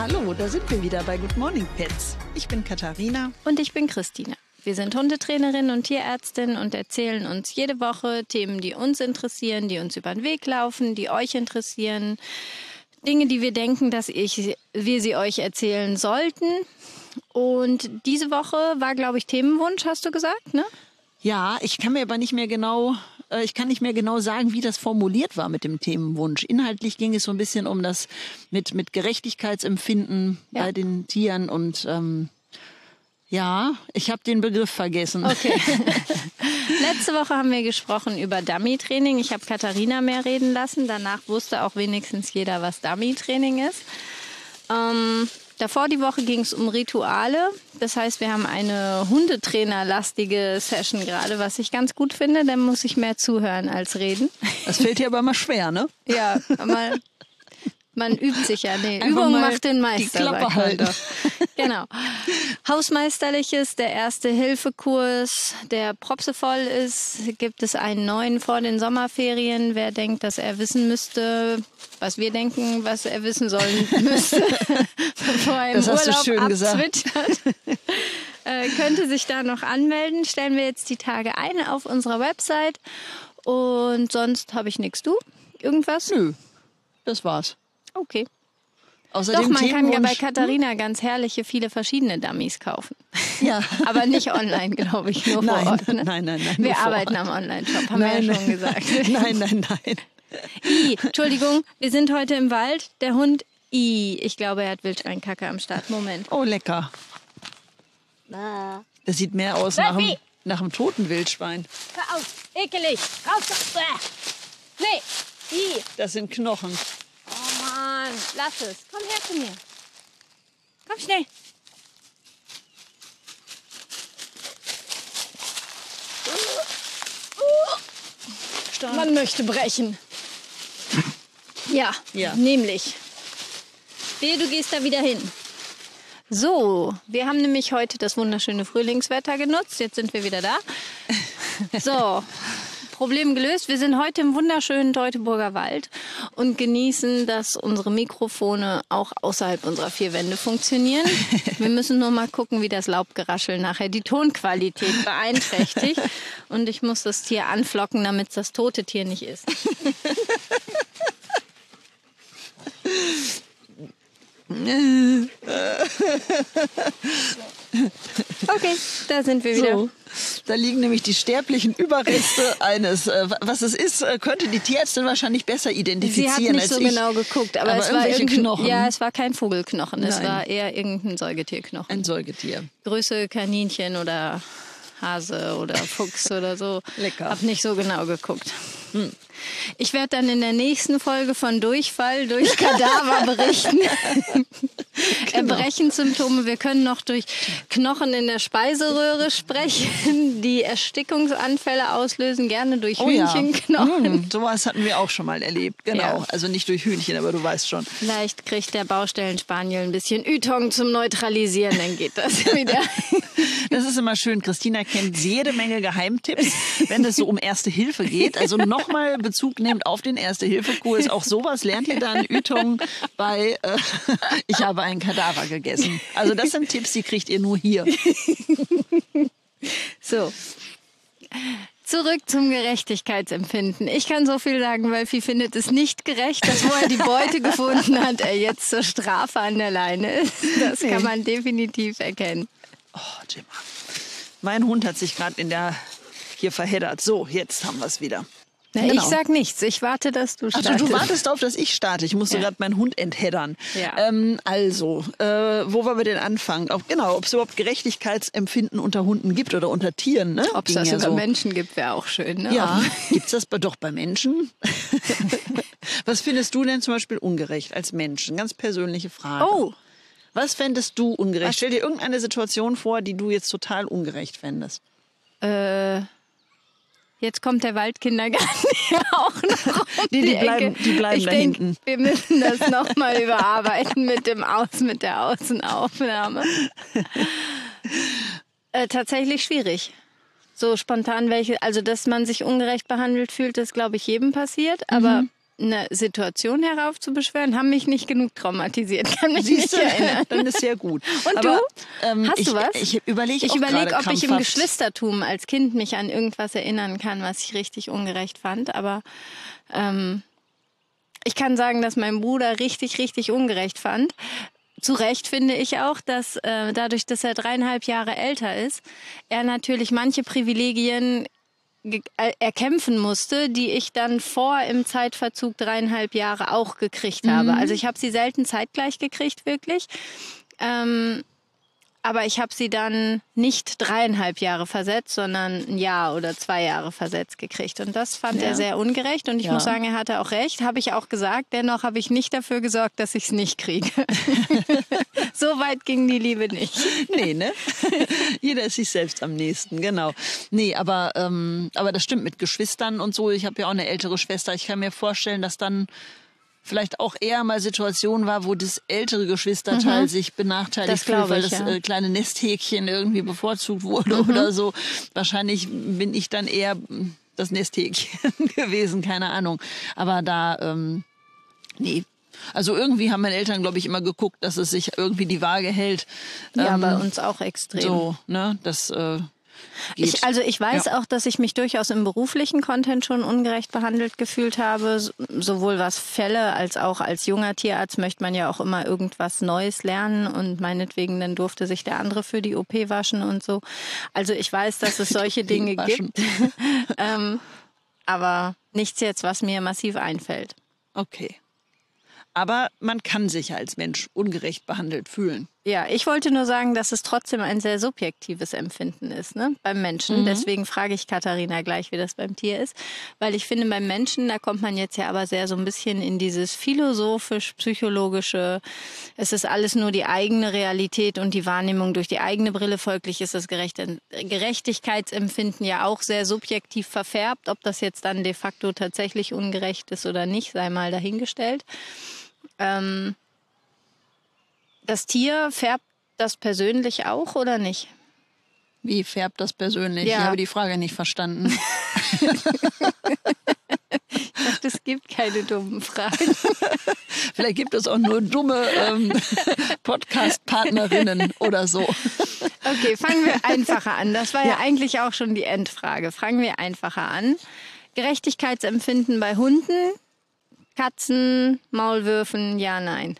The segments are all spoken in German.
Hallo, da sind wir wieder bei Good Morning Pets. Ich bin Katharina. Und ich bin Christina. Wir sind Hundetrainerin und Tierärztin und erzählen uns jede Woche Themen, die uns interessieren, die uns über den Weg laufen, die euch interessieren. Dinge, die wir denken, dass wir sie euch erzählen sollten. Und diese Woche war, glaube ich, Themenwunsch, hast du gesagt, ne? Ja, ich kann nicht mehr genau sagen, wie das formuliert war mit dem Themenwunsch. Inhaltlich ging es so ein bisschen um das mit Gerechtigkeitsempfinden bei den Tieren und ja, ich habe den Begriff vergessen. Okay. Letzte Woche haben wir gesprochen über Dummy-Training. Ich habe Katharina mehr reden lassen. Danach wusste auch wenigstens jeder, was Dummy-Training ist. Davor die Woche ging es um Rituale. Das heißt, wir haben eine Hundetrainer-lastige Session gerade, was ich ganz gut finde. Dann muss ich mehr zuhören als reden. Das fällt dir aber mal schwer, ne? Ja, aber man übt sich ja. Nee, Übung macht den Meister. Die Klappe halten. Genau. Hausmeisterliches, der Erste-Hilfe-Kurs, der propsevoll ist. Gibt es einen neuen vor den Sommerferien? Wer denkt, dass er wissen müsste, was wir denken, was er wissen sollen müsste, bevor er im Urlaub abzwitschert, könnte sich da noch anmelden. Stellen wir jetzt die Tage ein auf unserer Website. Und sonst habe ich nichts. Du? Irgendwas? Nö, das war's. Okay. Außerdem doch, man kann ja bei Katharina ganz herrliche, viele verschiedene Dummies kaufen. Ja. Aber nicht online, glaube ich, nur vor Ort. Ne? Nein. Wir arbeiten am Online-Shop, haben wir ja schon gesagt. Nein. Entschuldigung, wir sind heute im Wald. Der Hund, ich glaube, er hat Wildschweinkacke am Start. Moment. Oh, lecker. Das sieht mehr aus nach einem toten Wildschwein. Hör auf, ekelig, raus. Nee, Das sind Knochen. Oh Mann, lass es. Komm her zu mir. Komm schnell. Stark. Man möchte brechen. Ja, nämlich. Wehe, du gehst da wieder hin. So, wir haben nämlich heute das wunderschöne Frühlingswetter genutzt. Jetzt sind wir wieder da. So, Problem gelöst. Wir sind heute im wunderschönen Teutoburger Wald und genießen, dass unsere Mikrofone auch außerhalb unserer vier Wände funktionieren. Wir müssen nur mal gucken, wie das Laubgeraschel nachher die Tonqualität beeinträchtigt. Und ich muss das Tier anflocken, damit es das tote Tier nicht ist. Okay, da sind wir wieder. So, da liegen nämlich die sterblichen Überreste eines, was es ist, könnte die Tierärztin wahrscheinlich besser identifizieren. Sie hat nicht als so ich. genau geguckt, aber es war Knochen. Ja, es war kein Vogelknochen, es Nein. war eher irgendein Säugetierknochen. Ein Säugetier. Größe Kaninchen oder Hase oder Fuchs oder so. Lecker. Hab nicht so genau geguckt. Ich werde dann in der nächsten Folge von Durchfall durch Kadaver berichten. Erbrechensymptome. Wir können noch durch Knochen in der Speiseröhre sprechen, die Erstickungsanfälle auslösen, gerne durch Hühnchenknochen. Sowas hatten wir auch schon mal erlebt. Genau. Ja. Also nicht durch Hühnchen, aber du weißt schon. Vielleicht kriegt der Baustellenspaniel ein bisschen Ytong zum Neutralisieren, dann geht das wieder. Das ist immer schön. Christina kennt jede Menge Geheimtipps, wenn es so um Erste Hilfe geht. Also nochmal Bezug nehmt auf den Erste-Hilfe-Kurs. Auch sowas lernt ihr dann. Ytong bei Ich habe einen Kadaver gegessen. Also das sind Tipps, die kriegt ihr nur hier. So. Zurück zum Gerechtigkeitsempfinden. Ich kann so viel sagen, Wölfi findet es nicht gerecht, dass wo er die Beute gefunden hat, er jetzt zur Strafe an der Leine ist. Das kann man definitiv erkennen. Oh, Gemma. Mein Hund hat sich gerade hier verheddert. So, jetzt haben wir es wieder. Na, Genau. Ich sag nichts. Ich warte, dass du startest. Also du wartest darauf, dass ich starte. Ich musste gerade meinen Hund entheddern. Ja. Wo wollen wir denn anfangen? Ob es überhaupt Gerechtigkeitsempfinden unter Hunden gibt oder unter Tieren. Ne? Ob es das über Menschen gibt, wäre auch schön. Ne? Ja, gibt es das doch bei Menschen? Was findest du denn zum Beispiel ungerecht als Mensch? Eine ganz persönliche Frage. Oh. Was fändest du ungerecht? Stell dir irgendeine Situation vor, die du jetzt total ungerecht fändest. Jetzt kommt der Waldkindergarten hier auch noch um Die bleiben ich da denk, hinten. Wir müssen das nochmal überarbeiten mit der Außenaufnahme. Tatsächlich schwierig. So spontan also dass man sich ungerecht behandelt fühlt, das glaube ich jedem passiert. Aber eine Situation heraufzubeschwören, haben mich nicht genug traumatisiert. Kann mich nicht erinnern. Dann ist ja gut. Und aber, du? Hast du was? Ich überlege ob ich im Geschwistertum als Kind mich an irgendwas erinnern kann, was ich richtig ungerecht fand. Aber ich kann sagen, dass mein Bruder richtig, richtig ungerecht fand. Zu Recht finde ich auch, dass dadurch, dass er 3,5 Jahre älter ist, er natürlich manche Privilegien erkämpfen musste, die ich dann im Zeitverzug 3,5 Jahre auch gekriegt habe. Also ich habe sie selten zeitgleich gekriegt, wirklich. Aber ich habe sie dann nicht 3,5 Jahre versetzt, sondern 1 Jahr oder 2 Jahre versetzt gekriegt. Und das fand er sehr ungerecht. Und ich muss sagen, er hatte auch recht, habe ich auch gesagt. Dennoch habe ich nicht dafür gesorgt, dass ich es nicht kriege. So weit ging die Liebe nicht. Nee, ne? Jeder ist sich selbst am nächsten, genau. Nee, aber das stimmt mit Geschwistern und so. Ich habe ja auch eine ältere Schwester. Ich kann mir vorstellen, dass dann vielleicht auch eher mal Situationen war, wo das ältere Geschwisterteil sich benachteiligt fühlt, weil das kleine Nesthäkchen irgendwie bevorzugt wurde oder so. Wahrscheinlich bin ich dann eher das Nesthäkchen gewesen, keine Ahnung. Aber da, nee. Also irgendwie haben meine Eltern, glaube ich, immer geguckt, dass es sich irgendwie die Waage hält. Ja, bei uns auch extrem. So, ne, das Ich weiß auch, dass ich mich durchaus im beruflichen Content schon ungerecht behandelt gefühlt habe. Sowohl was Fälle als auch als junger Tierarzt möchte man ja auch immer irgendwas Neues lernen und meinetwegen dann durfte sich der andere für die OP waschen und so. Also ich weiß, dass es solche Dinge gibt. Aber nichts jetzt, was mir massiv einfällt. Okay. Aber man kann sich als Mensch ungerecht behandelt fühlen. Ja, ich wollte nur sagen, dass es trotzdem ein sehr subjektives Empfinden ist, ne, beim Menschen. Deswegen frage ich Katharina gleich, wie das beim Tier ist. Weil ich finde, beim Menschen, da kommt man jetzt ja aber sehr so ein bisschen in dieses philosophisch-psychologische, es ist alles nur die eigene Realität und die Wahrnehmung durch die eigene Brille. Folglich ist das Gerechtigkeitsempfinden ja auch sehr subjektiv verfärbt. Ob das jetzt dann de facto tatsächlich ungerecht ist oder nicht, sei mal dahingestellt. Das Tier, färbt das persönlich auch oder nicht? Wie färbt das persönlich? Ja. Ich habe die Frage nicht verstanden. Ich dachte, es gibt keine dummen Fragen. Vielleicht gibt es auch nur dumme Podcast-Partnerinnen oder so. Okay, fangen wir einfacher an. Das war ja eigentlich auch schon die Endfrage. Fangen wir einfacher an. Gerechtigkeitsempfinden bei Hunden, Katzen, Maulwürfen, ja, nein.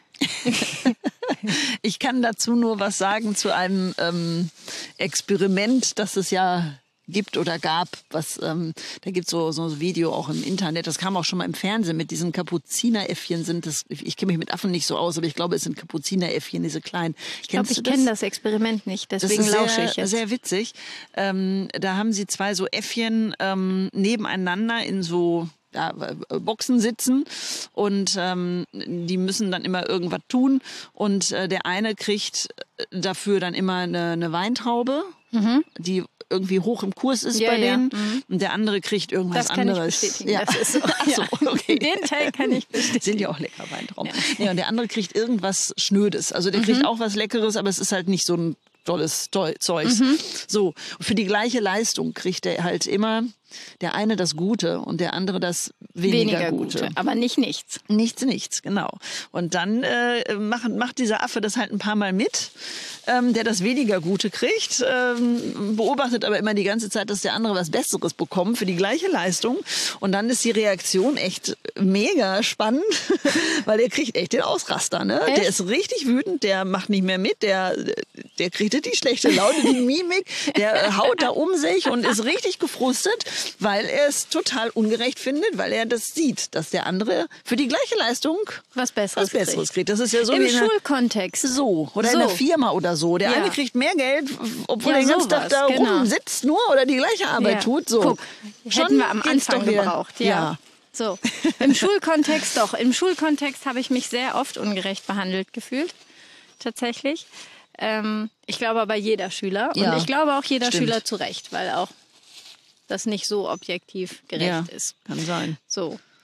Ich kann dazu nur was sagen zu einem Experiment, das es ja gibt oder gab. Da gibt es so ein Video auch im Internet, das kam auch schon mal im Fernsehen mit diesen Kapuzineräffchen. Ich kenne mich mit Affen nicht so aus, aber ich glaube, es sind Kapuzineräffchen, diese kleinen. Ich glaube, ich kenne das Experiment nicht, deswegen lausche ich jetzt. Sehr witzig. Da haben sie 2 so Äffchen nebeneinander in so Boxen sitzen und die müssen dann immer irgendwas tun und der eine kriegt dafür dann immer eine Weintraube, die irgendwie hoch im Kurs ist bei denen und der andere kriegt irgendwas anderes. Das kann ich bestätigen. Das ist so. Ach so, okay. Den Teil kann ich bestätigen. Sind ja auch lecker Weintrauben. Ja. Und der andere kriegt irgendwas Schnödes. Also der kriegt auch was Leckeres, aber es ist halt nicht so ein tolles Zeugs. So, für die gleiche Leistung kriegt er halt immer der eine das Gute und der andere das weniger Gute. Aber nicht nichts. Nichts, genau. Und dann macht dieser Affe das halt ein paar Mal mit, der das weniger Gute kriegt, beobachtet aber immer die ganze Zeit, dass der andere was Besseres bekommt für die gleiche Leistung. Und dann ist die Reaktion echt mega spannend, weil er kriegt echt den Ausraster. Ne? Der ist richtig wütend, der macht nicht mehr mit, der kriegt die schlechte Laune, die Mimik, der haut da um sich und ist richtig gefrustet, weil er es total ungerecht findet, weil er das sieht, dass der andere für die gleiche Leistung was Besseres kriegt. Das ist ja so im wie Schulkontext. Oder in der Firma oder so. Der eine kriegt mehr Geld, obwohl er den ganzen Tag da rumsitzt nur oder die gleiche Arbeit tut. So. Guck, hätten wir am Anfang gebraucht. Ja. So. Im Schulkontext doch. Im Schulkontext habe ich mich sehr oft ungerecht behandelt gefühlt. Tatsächlich. Ich glaube aber jeder Schüler. Und ich glaube auch jeder Schüler zu Recht, weil auch das nicht so objektiv gerecht ist. Kann sein. So.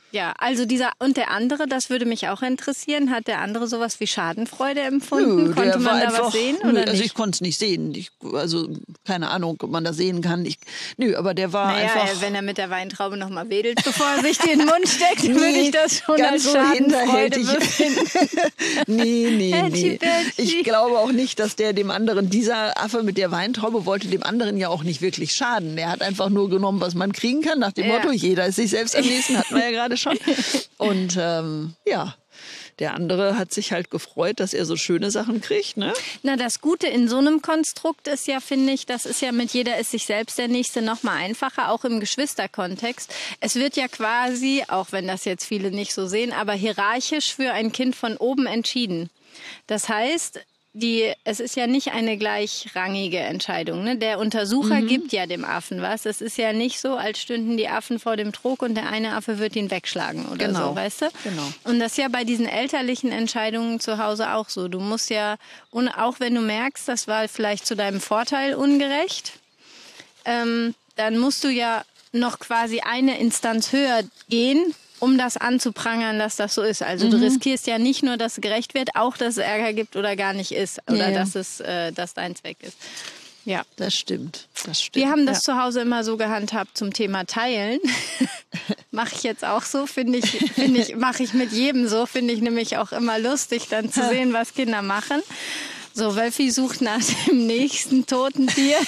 Ja, also und der andere, das würde mich auch interessieren, hat der andere sowas wie Schadenfreude empfunden? Nö, Konnte man da einfach, was sehen nö, oder also nicht? ich konnte es nicht sehen. Also keine Ahnung, ob man das sehen kann. Aber der war einfach... wenn er mit der Weintraube noch mal wedelt, bevor er sich die in den Mund steckt, würde ich das schon ganz als so Schadenfreude hinterhältig. befinden. Nee. Ich glaube auch nicht, dass dieser Affe mit der Weintraube wollte dem anderen ja auch nicht wirklich schaden. Der hat einfach nur genommen, was man kriegen kann, nach dem Motto, jeder ist sich selbst am nächsten, hatten wir ja gerade schon. Und der andere hat sich halt gefreut, dass er so schöne Sachen kriegt, ne? Na, das Gute in so einem Konstrukt ist ja, finde ich, das ist ja mit jeder ist sich selbst der Nächste noch mal einfacher, auch im Geschwisterkontext. Es wird ja quasi, auch wenn das jetzt viele nicht so sehen, aber hierarchisch für ein Kind von oben entschieden. Das heißt, es ist ja nicht eine gleichrangige Entscheidung. Ne? Der Untersucher gibt ja dem Affen was. Es ist ja nicht so, als stünden die Affen vor dem Trog und der eine Affe wird ihn wegschlagen oder so, weißt du? Genau. Und das ist ja bei diesen elterlichen Entscheidungen zu Hause auch so. Du musst ja, auch wenn du merkst, das war vielleicht zu deinem Vorteil ungerecht, dann musst du ja noch quasi eine Instanz höher gehen, um das anzuprangern, dass das so ist. Also du riskierst ja nicht nur, dass es gerecht wird, auch dass es Ärger gibt oder gar nicht ist. Oder dass dein Zweck ist. Ja, das stimmt. Wir haben das zu Hause immer so gehandhabt zum Thema Teilen. Mache ich jetzt auch so, mache ich mit jedem so. Finde ich nämlich auch immer lustig, dann zu sehen, was Kinder machen. So, Wölfi sucht nach dem nächsten toten Tier,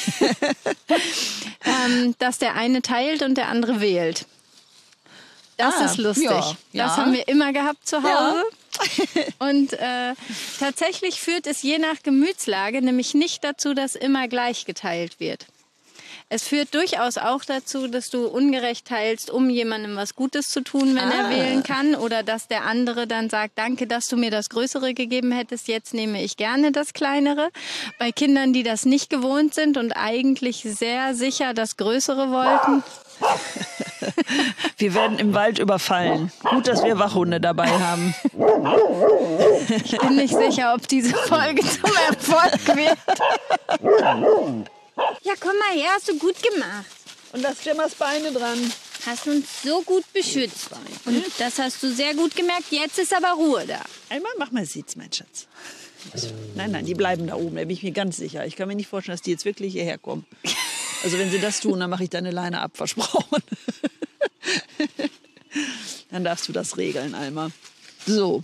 dass der eine teilt und der andere wählt. Das ist lustig. Ja. Das haben wir immer gehabt zu Hause. Ja. Und tatsächlich führt es je nach Gemütslage nämlich nicht dazu, dass immer gleich geteilt wird. Es führt durchaus auch dazu, dass du ungerecht teilst, um jemandem was Gutes zu tun, wenn er wählen kann. Oder dass der andere dann sagt, danke, dass du mir das Größere gegeben hättest, jetzt nehme ich gerne das Kleinere. Bei Kindern, die das nicht gewohnt sind und eigentlich sehr sicher das Größere wollten. Wir werden im Wald überfallen. Gut, dass wir Wachhunde dabei haben. Ich bin nicht sicher, ob diese Folge zum Erfolg wird. Ja, komm mal her, hast du gut gemacht. Und lass Gemmas Beine dran. Hast uns so gut beschützt. Und das hast du sehr gut gemerkt. Jetzt ist aber Ruhe da. Einmal mach mal Sitz, mein Schatz. Nein, die bleiben da oben, da bin ich mir ganz sicher. Ich kann mir nicht vorstellen, dass die jetzt wirklich hierher kommen. Also wenn sie das tun, dann mache ich deine Leine ab, versprochen. Dann darfst du das regeln, Alma. So.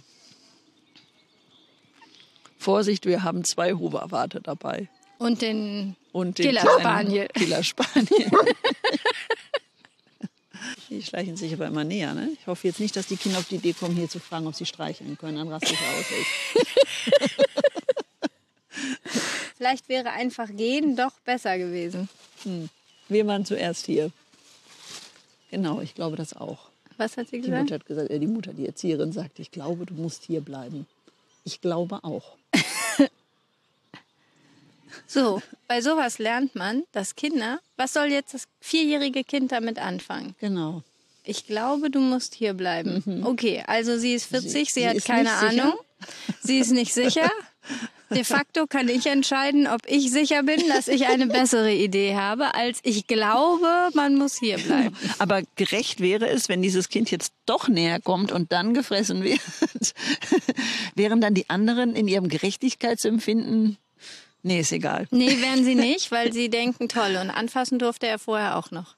Vorsicht, wir haben 2 Hoverwarte dabei. Und den Killer-Spaniel. Killer-Spaniel. Die schleichen sich aber immer näher, ne? Ich hoffe jetzt nicht, dass die Kinder auf die Idee kommen, hier zu fragen, ob sie streicheln können. Dann raste ich aus. Vielleicht wäre einfach gehen doch besser gewesen. Wir waren zuerst hier. Genau, ich glaube das auch. Was hat sie gesagt? Die Mutter, die Erzieherin, sagte, ich glaube, du musst hier bleiben. Ich glaube auch. So, bei sowas lernt man, dass Kinder, was soll jetzt das 4-jährige Kind damit anfangen? Genau. Ich glaube, du musst hier bleiben. Okay, also sie ist 40, sie hat ist keine nicht Ahnung. Sie ist nicht sicher. De facto kann ich entscheiden, ob ich sicher bin, dass ich eine bessere Idee habe, als ich glaube, man muss hier bleiben. Aber gerecht wäre es, wenn dieses Kind jetzt doch näher kommt und dann gefressen wird. Wären dann die anderen in ihrem Gerechtigkeitsempfinden... Nee, ist egal. Nee, wären sie nicht, weil sie denken, toll. Und anfassen durfte er vorher auch noch.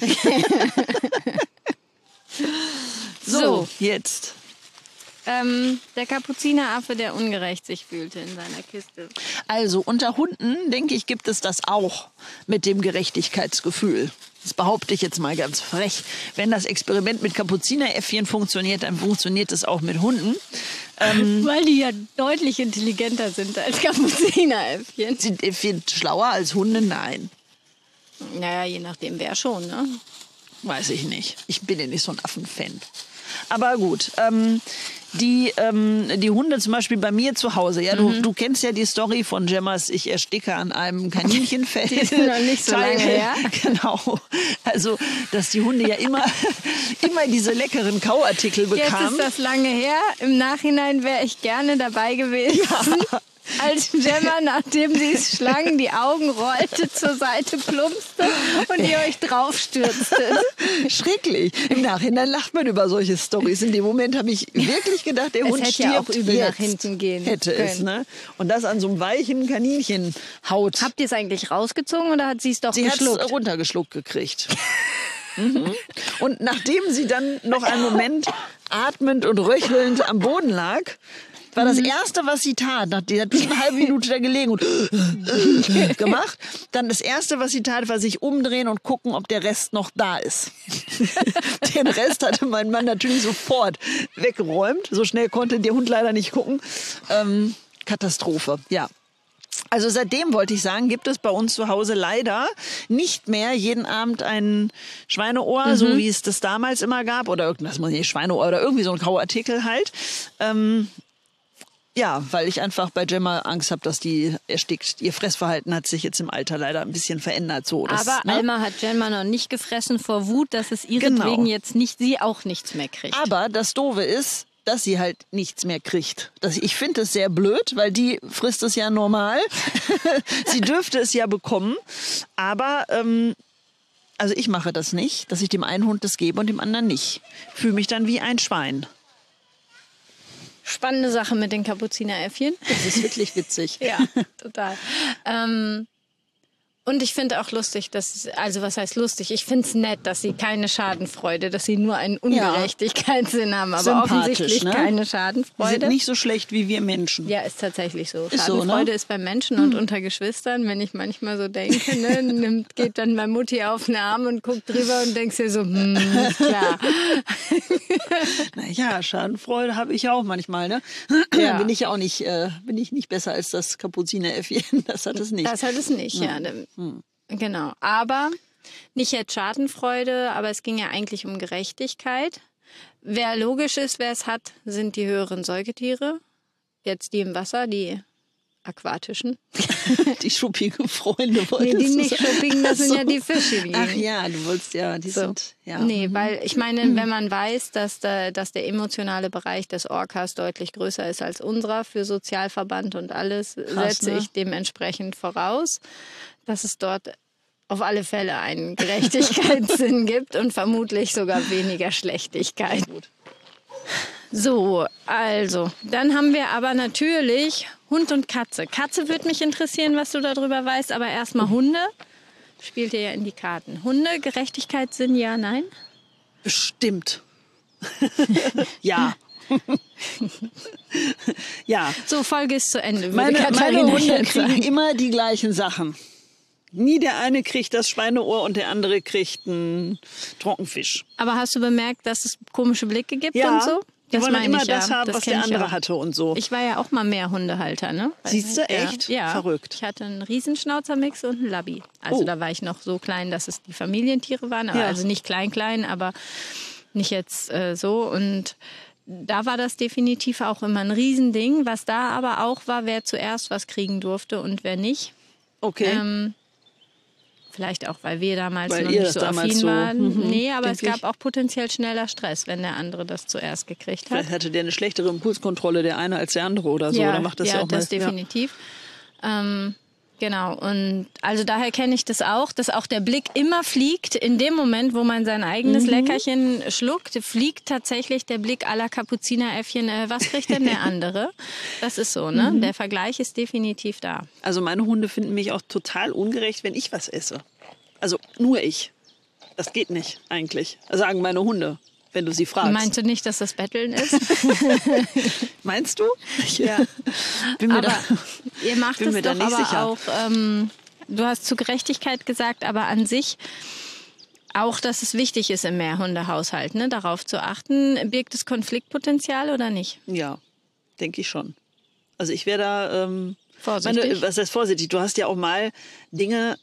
So, jetzt. Der Kapuzineraffe, der ungerecht sich fühlte in seiner Kiste. Also unter Hunden, denke ich, gibt es das auch mit dem Gerechtigkeitsgefühl. Das behaupte ich jetzt mal ganz frech. Wenn das Experiment mit Kapuzineräffchen funktioniert, dann funktioniert es auch mit Hunden. Weil die ja deutlich intelligenter sind als Kapuzineräffchen. Sind Äffchen schlauer als Hunde? Nein. Naja, je nachdem, wer schon, ne? Weiß ich nicht. Ich bin ja nicht so ein Affenfan. Aber gut, die Hunde zum Beispiel bei mir zu Hause, ja, du kennst ja die Story von Gemmas, ich ersticke an einem Kaninchenfell. Die sind noch nicht so lange her. Genau. Also, dass die Hunde ja immer diese leckeren Kauartikel bekamen. Jetzt ist das lange her. Im Nachhinein wäre ich gerne dabei gewesen. Ja. als Gemma, nachdem sie es schlang, die Augen rollte, zur Seite plumpste und ihr euch draufstürztet. Schrecklich. Im Nachhinein lacht man über solche Storys. In dem Moment habe ich wirklich gedacht, der Hund hätte stirbt ja auch übel jetzt. nach hinten gehen Hätte können. es, ne? Und das an so einem weichen Kaninchenhaut. Habt ihr es eigentlich rausgezogen oder hat sie es doch Sie hat geschluckt? es runtergeschluckt gekriegt. Und nachdem sie dann noch einen Moment atmend und röchelnd am Boden lag, war das Erste, was sie tat, nachdem sie hat eine halbe Minute da gelegen und gemacht, dann das Erste, was sie tat, war sich umdrehen und gucken, ob der Rest noch da ist. Den Rest hatte mein Mann natürlich sofort weggeräumt. So schnell konnte der Hund leider nicht gucken. Katastrophe, ja. Also seitdem, wollte ich sagen, gibt es bei uns zu Hause leider nicht mehr jeden Abend ein Schweineohr, so wie es das damals immer gab. Oder irgendwas, Schweineohr oder irgendwie so ein Kauartikel halt. Ja, weil ich einfach bei Gemma Angst habe, dass die erstickt. Ihr Fressverhalten hat sich jetzt im Alter leider ein bisschen verändert. So, Aber Alma hat Gemma noch nicht gefressen vor Wut, dass es ihretwegen jetzt nicht, sie auch nichts mehr kriegt. Aber das Doofe ist, dass sie halt nichts mehr kriegt. Ich finde es sehr blöd, weil die frisst es ja normal. Sie dürfte es ja bekommen. Aber also ich mache das nicht, dass ich dem einen Hund das gebe und dem anderen nicht. Fühle mich dann wie ein Schwein. Spannende Sache mit den Kapuzineräffchen. Das ist wirklich witzig. Ja, total. Und ich finde auch lustig, also was heißt lustig? Ich finde es nett, dass sie keine Schadenfreude, dass sie nur einen Ungerechtigkeitssinn haben, aber offensichtlich keine Schadenfreude. Die sind nicht so schlecht wie wir Menschen. Ja, ist tatsächlich so. Ist Schadenfreude so, ne? ist bei Menschen und unter Geschwistern, wenn ich manchmal so denke, ne, geht dann meine Mutti auf den Arm und guckt drüber und denkt sich so, klar. Naja, Schadenfreude habe ich ja auch manchmal, ne? Ja. Bin ich ja auch nicht, bin ich nicht besser als das Kapuzineräffchen. Das hat es nicht. Das hat es nicht, ja. Genau. Aber nicht jetzt Schadenfreude, aber es ging ja eigentlich um Gerechtigkeit. Wer logisch ist, wer es hat, sind die höheren Säugetiere. Jetzt die im Wasser, die aquatischen. Die schuppigen Freunde Nee, wolltest die du nicht sagen. schuppigen, das sind ja so. die Fische. Ach ja, du wolltest ja, die sind, ja. Nee, weil ich meine, wenn man weiß, dass der emotionale Bereich des Orcas deutlich größer ist als unserer für Sozialverband und alles, Krass, setze ne? ich dementsprechend voraus, dass es dort auf alle Fälle einen Gerechtigkeitssinn gibt und vermutlich sogar weniger Schlechtigkeit. So, also, dann haben wir aber natürlich Hund und Katze. Katze würde mich interessieren, was du darüber weißt, aber erstmal Hunde. Spielt ihr ja in die Karten. Hunde, Gerechtigkeitssinn, ja, nein? Bestimmt. Ja. Ja. So, Folge ist zu Ende. würde Meine Katharina Hunde jetzt kriegen sagen. immer die gleichen Sachen. Nie der eine kriegt das Schweineohr und der andere kriegt einen Trockenfisch. Aber hast du bemerkt, dass es komische Blicke gibt Ja, und so? die wollen meine immer ich, das haben, was kenn der ich andere auch. hatte und so. Ich war ja auch mal mehr Hundehalter, ne? Siehst du, echt? Ja. Verrückt. Ich hatte einen Riesenschnauzermix und einen Labby. Also da war ich noch so klein, dass es die Familientiere waren. Aber Ja. Also nicht klein, aber nicht jetzt so. Und da war das definitiv auch immer ein Riesending. Was da aber auch war, wer zuerst was kriegen durfte und wer nicht. Okay. Vielleicht auch, weil wir damals Weil noch ihr nicht das so damals affin so, waren. Nee, aber es denk ich. gab auch potenziell schneller Stress, wenn der andere das zuerst gekriegt hat. Vielleicht hatte der eine schlechtere Impulskontrolle, der eine als der andere oder so. Ja, Oder macht das ja auch das mal. definitiv. Genau, und also daher kenne ich das auch, dass auch der Blick immer fliegt. In dem Moment, wo man sein eigenes Leckerchen schluckt, fliegt tatsächlich der Blick aller Kapuzineräffchen. Was kriegt denn der andere? Das ist so, ne? Der Vergleich ist definitiv da. Also meine Hunde finden mich auch total ungerecht, wenn ich was esse. Also nur ich. Das geht nicht eigentlich. Sagen meine Hunde, wenn du sie fragst. Meinst du nicht, dass das Betteln ist? Meinst du? Ja. Bin mir Aber da, ihr macht bin es mir doch da nicht aber sicher. auch, du hast zu Gerechtigkeit gesagt, aber an sich auch, dass es wichtig ist im Mehrhundehaushalt, ne, darauf zu achten. Birgt es Konfliktpotenzial oder nicht? Ja, denke ich schon. Also ich wäre da... Vorsichtig. was heißt vorsichtig? Du hast ja auch mal Dinge...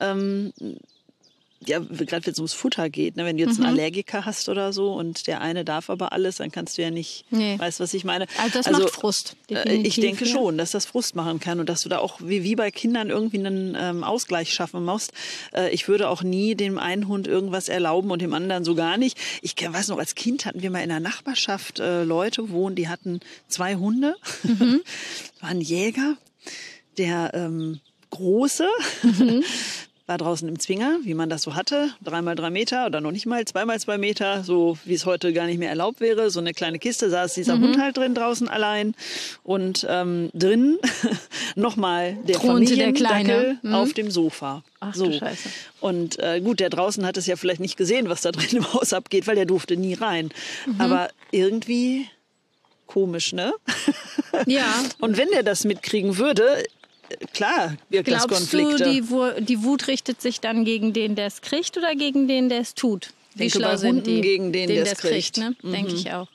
ja, gerade wenn es ums Futter geht, ne? Wenn du jetzt einen Allergiker hast oder so und der eine darf aber alles, dann kannst du ja nicht, weißt du, was ich meine? Also das macht Frust, definitiv, ich denke ja. schon, dass das Frust machen kann und dass du da auch wie bei Kindern irgendwie einen Ausgleich schaffen musst. Ich würde auch nie dem einen Hund irgendwas erlauben und dem anderen so gar nicht. Ich weiß noch, als Kind hatten wir mal in der Nachbarschaft Leute wohnen, die hatten 2 Hunde, waren Jäger. Der Große war draußen im Zwinger, wie man das so hatte. 3x3 Meter oder noch nicht mal 2x2 Meter, so wie es heute gar nicht mehr erlaubt wäre. So eine kleine Kiste saß dieser Hund halt drin draußen allein. Und drin nochmal der Familiendackel auf dem Sofa. Ach so. du Scheiße. Und gut, der draußen hat es ja vielleicht nicht gesehen, was da drin im Haus abgeht, weil der durfte nie rein. Aber irgendwie komisch, ne? Ja. Und wenn der das mitkriegen würde, klar, wirkt das Konflikte. Glaubst du, die Wut richtet sich dann gegen den, der es kriegt, oder gegen den, der es tut? Wie denke, schlau bei sind Hunden die? gegen den, der es kriegt. Ne? Denke ich auch.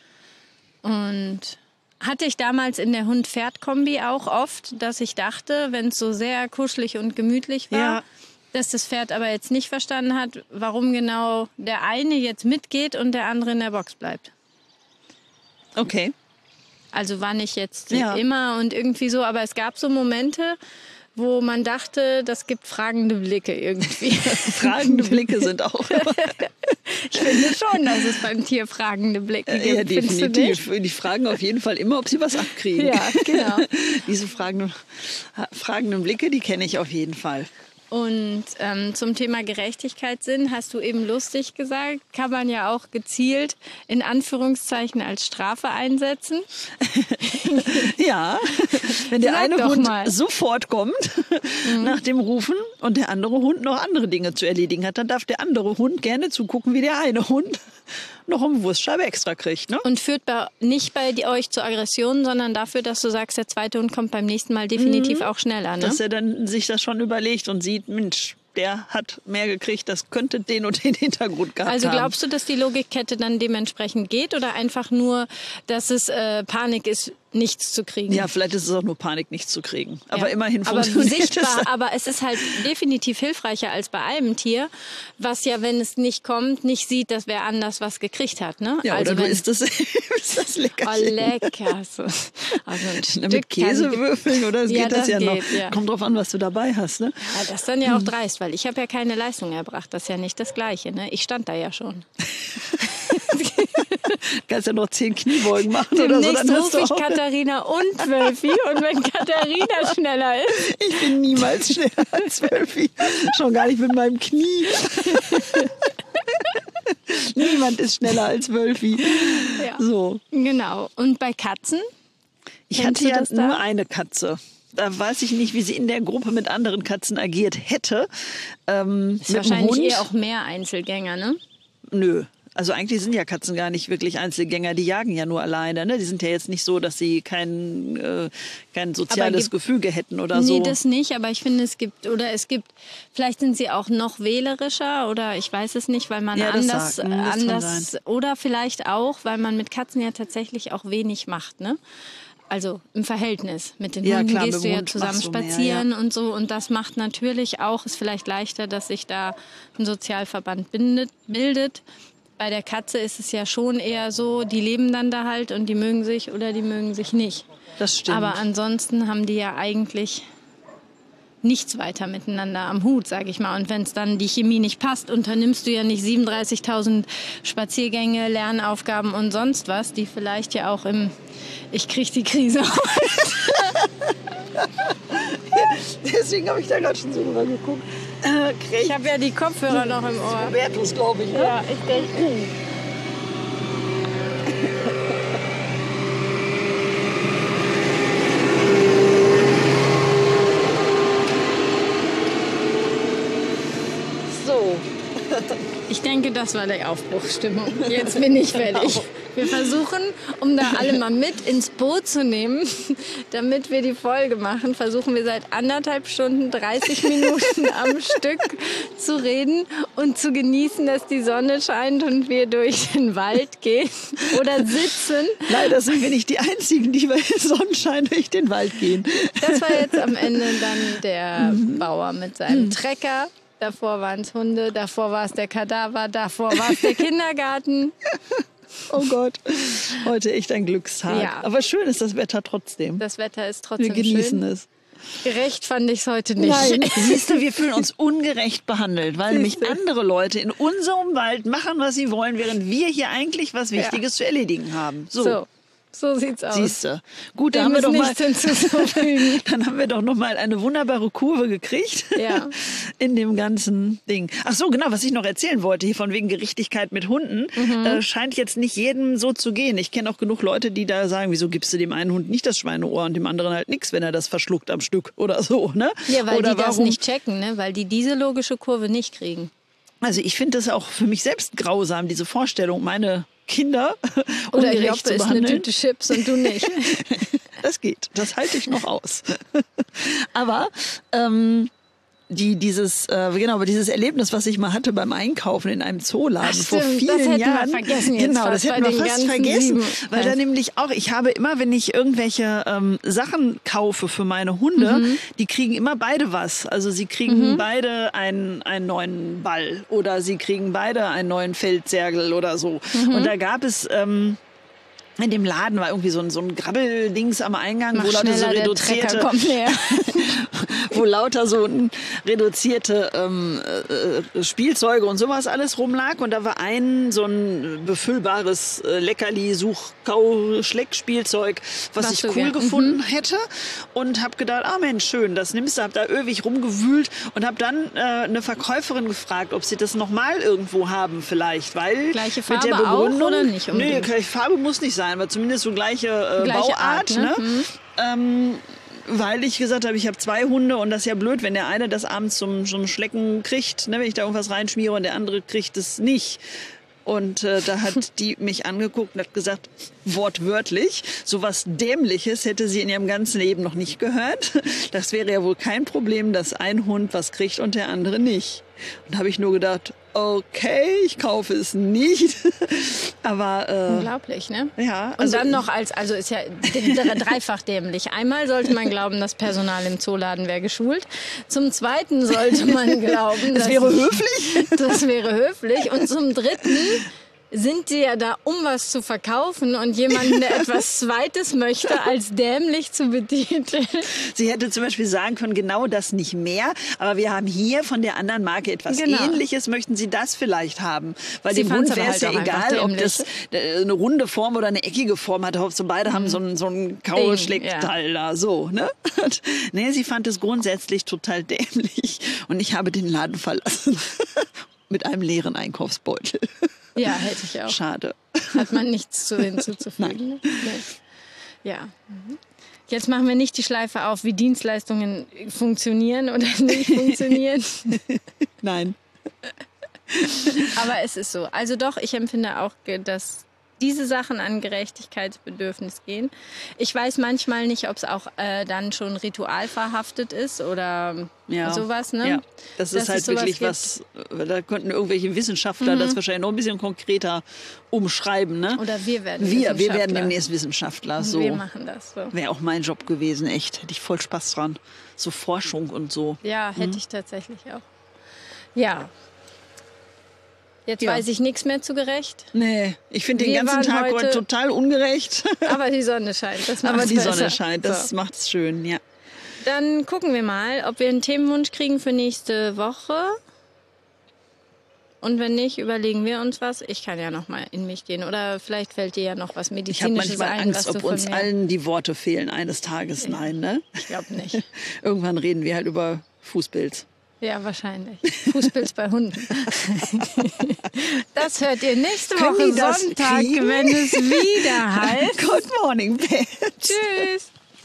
Und hatte ich damals in der Hund-Pferd-Kombi auch oft, dass ich dachte, wenn es so sehr kuschelig und gemütlich war, dass das Pferd aber jetzt nicht verstanden hat, warum genau der eine jetzt mitgeht und der andere in der Box bleibt. Okay. Also war nicht jetzt immer und irgendwie so, aber es gab so Momente, wo man dachte, das gibt fragende Blicke irgendwie. Fragende Blicke sind auch. Ich finde schon, dass es beim Tier fragende Blicke gibt. Ja, definitiv. Die fragen auf jeden Fall immer, ob sie was abkriegen. Ja, genau. Diese fragenden Blicke, die kenne ich auf jeden Fall. Und zum Thema Gerechtigkeitssinn hast du eben lustig gesagt, kann man ja auch gezielt in Anführungszeichen als Strafe einsetzen. Ja, wenn der eine Hund mal sofort kommt nach dem Rufen und der andere Hund noch andere Dinge zu erledigen hat, dann darf der andere Hund gerne zugucken, wie der eine Hund noch eine Wurstscheibe extra kriegt. Ne? Und führt nicht bei euch zu Aggressionen, sondern dafür, dass du sagst, der zweite Hund kommt beim nächsten Mal definitiv auch schneller. Ne? Dass er dann sich das schon überlegt und sieht, Mensch, der hat mehr gekriegt, das könnte den und den Hintergrund gehabt haben. Also glaubst du, dass die Logikkette dann dementsprechend geht oder einfach nur, dass es Panik ist, nichts zu kriegen? Ja, vielleicht ist es auch nur Panik, nichts zu kriegen. Aber immerhin funktioniert aber sichtbar, aber es ist halt definitiv hilfreicher als bei einem Tier, was ja, wenn es nicht kommt, nicht sieht, dass wer anders was gekriegt hat. Ne? Ja, also oder du isst das lecker. Oh, lecker. Also ein Stück mit Käsewürfeln oder geht das ja noch. Ja. Kommt drauf an, was du dabei hast. Ne? Ja, das ist dann ja auch dreist, weil ich habe ja keine Leistung erbracht. Das ist ja nicht das Gleiche. Ne? Ich stand da ja schon. Kannst ja noch 10 Kniebeugen machen oder so. Demnächst rufe ich Katharina und Wölfi und wenn Katharina schneller ist. Ich bin niemals schneller als Wölfi. Schon gar nicht mit meinem Knie. Niemand ist schneller als Wölfi. Ja. So. Genau. Und bei Katzen? Ich hatte ja nur eine Katze. Da weiß ich nicht, wie sie in der Gruppe mit anderen Katzen agiert hätte. Ist wahrscheinlich eher auch mehr Einzelgänger, ne? Nö. Also eigentlich sind ja Katzen gar nicht wirklich Einzelgänger, die jagen ja nur alleine. Ne? Die sind ja jetzt nicht so, dass sie kein soziales Gefüge hätten oder so. Nee, das nicht, aber ich finde, es gibt, vielleicht sind sie auch noch wählerischer oder ich weiß es nicht, weil man anders oder vielleicht auch, weil man mit Katzen ja tatsächlich auch wenig macht, ne? Also im Verhältnis. Mit den Hunden klar, gehst du ja zusammen so spazieren mehr, und so. Und das macht natürlich auch, ist vielleicht leichter, dass sich da ein Sozialverband bildet. Bei der Katze ist es ja schon eher so, die leben dann da halt und die mögen sich oder die mögen sich nicht. Das stimmt. Aber ansonsten haben die ja eigentlich nichts weiter miteinander am Hut, sage ich mal. Und wenn es dann die Chemie nicht passt, unternimmst du ja nicht 37.000 Spaziergänge, Lernaufgaben und sonst was, die vielleicht ja auch ich krieg die Krise. Deswegen habe ich da gerade schon so drüber geguckt. Ich habe ja die Kopfhörer noch im Ohr. Robertus, glaube ich. Ne? Ja, ich denke. So. Ich denke, das war die Aufbruchsstimmung. Jetzt bin ich fertig. Wir versuchen, um da alle mal mit ins Boot zu nehmen, damit wir die Folge machen, versuchen wir seit 1,5 Stunden, 30 Minuten am Stück zu reden und zu genießen, dass die Sonne scheint und wir durch den Wald gehen oder sitzen. Leider sind wir nicht die Einzigen, die bei Sonnenschein durch den Wald gehen. Das war jetzt am Ende dann der Bauer mit seinem Trecker. Davor waren es Hunde, davor war es der Kadaver, davor war es der Kindergarten. Oh Gott, heute echt ein Glückstag. Ja. Aber schön ist das Wetter trotzdem. Das Wetter ist trotzdem schön. Wir genießen es. Gerecht fand ich es heute nicht. Nein, siehst du, wir fühlen uns ungerecht behandelt, weil nämlich andere Leute in unserem Wald machen, was sie wollen, während wir hier eigentlich was Wichtiges zu erledigen haben. So. So sieht's aus. Siehste. Gut, dann haben wir nichts hinzuzufügen. Dann haben wir doch noch mal eine wunderbare Kurve gekriegt in dem ganzen Ding. Ach so, genau, was ich noch erzählen wollte, hier von wegen Gerechtigkeit mit Hunden, scheint jetzt nicht jedem so zu gehen. Ich kenne auch genug Leute, die da sagen, wieso gibst du dem einen Hund nicht das Schweineohr und dem anderen halt nichts, wenn er das verschluckt am Stück oder so, ne? Ja, weil oder die das nicht checken, ne? Weil die diese logische Kurve nicht kriegen. Also ich finde das auch für mich selbst grausam, diese Vorstellung, meine Kinder oder ungerecht zu behandeln. Ist eine Tüte Chips und du nicht. Das geht, das halte ich noch aus. Aber dieses Erlebnis, was ich mal hatte beim Einkaufen in einem Zooladen vor vielen Jahren. Wir vergessen jetzt genau, das hätten wir fast vergessen. Weil da nämlich auch, ich habe immer, wenn ich irgendwelche Sachen kaufe für meine Hunde, die kriegen immer beide was. Also sie kriegen beide einen neuen Ball oder sie kriegen beide einen neuen Feldzergel oder so. Und da gab es in dem Laden war irgendwie so ein Grabbeldings am Eingang, wo lauter so reduzierte, wo lauter so reduzierte Spielzeuge und sowas alles rumlag. Und da war so ein befüllbares Leckerli-Such-Kau-Schleck-Spielzeug, was ich cool gefunden hätte. Und habe gedacht, Mensch, schön, das nimmst du. Hab da ewig rumgewühlt und habe dann eine Verkäuferin gefragt, ob sie das nochmal irgendwo haben vielleicht. Weil gleiche Farbe mit der Begründung, auch oder nicht unbedingt? Nee, gleiche Farbe muss nicht sein, aber zumindest so gleiche Bauart. Art, ne? Weil ich gesagt habe, ich habe 2 Hunde und das ist ja blöd, wenn der eine das abends zum Schlecken kriegt, ne, wenn ich da irgendwas reinschmiere und der andere kriegt es nicht. Und da hat die mich angeguckt und hat gesagt, wortwörtlich, sowas Dämliches hätte sie in ihrem ganzen Leben noch nicht gehört. Das wäre ja wohl kein Problem, dass ein Hund was kriegt und der andere nicht. Und da habe ich nur gedacht, okay, ich kaufe es nicht. Aber unglaublich, ne? Ja. Und dann noch also ist ja dreifach dämlich. Einmal sollte man glauben, das Personal im Zooladen wäre geschult. Zum Zweiten sollte man glauben, das wäre höflich. Das wäre höflich. Und zum Dritten sind sie ja da, um was zu verkaufen und jemanden, der etwas Zweites möchte, als dämlich zu betiteln. Sie hätte zum Beispiel sagen können, genau das nicht mehr, aber wir haben hier von der anderen Marke etwas Ähnliches, möchten Sie das vielleicht haben? Weil dem Hund wäre es ja egal, ob das eine runde Form oder eine eckige Form hat, Hauptsache beide haben so ein Kauschleckteil da, so, ne? Und, nee, sie fand es grundsätzlich total dämlich und ich habe den Laden verlassen. Mit einem leeren Einkaufsbeutel. Ja, hätte ich auch. Schade. Hat man nichts hinzuzufügen. Ne? Nee. Ja. Jetzt machen wir nicht die Schleife auf, wie Dienstleistungen funktionieren oder nicht funktionieren. Nein. Aber es ist so. Also doch, ich empfinde auch, dass diese Sachen an Gerechtigkeitsbedürfnis gehen. Ich weiß manchmal nicht, ob es auch dann schon ritualverhaftet ist oder sowas. Ne? Ja, das ist halt wirklich was, da könnten irgendwelche Wissenschaftler das wahrscheinlich noch ein bisschen konkreter umschreiben. Ne? Oder wir werden demnächst Wissenschaftler. So. Wir machen das so. Wäre auch mein Job gewesen, echt. Hätte ich voll Spaß dran. So Forschung und so. Ja, hätte ich tatsächlich auch. Ja. Jetzt weiß ich nichts mehr zu gerecht. Nee, ich finde den ganzen Tag heute total ungerecht. Aber die Sonne scheint, das macht es schön, ja. Dann gucken wir mal, ob wir einen Themenwunsch kriegen für nächste Woche. Und wenn nicht, überlegen wir uns was. Ich kann ja noch mal in mich gehen. Oder vielleicht fällt dir ja noch was Medizinisches ein. Ich habe manchmal Angst, ob uns allen die Worte fehlen eines Tages. Nein, ne? Ich glaube nicht. Irgendwann reden wir halt über Fußpilz. Ja, wahrscheinlich. Fußpilz bei Hunden. Das hört ihr nächste Woche Sonntag, wenn es wieder heißt. Good morning, Pets. Tschüss.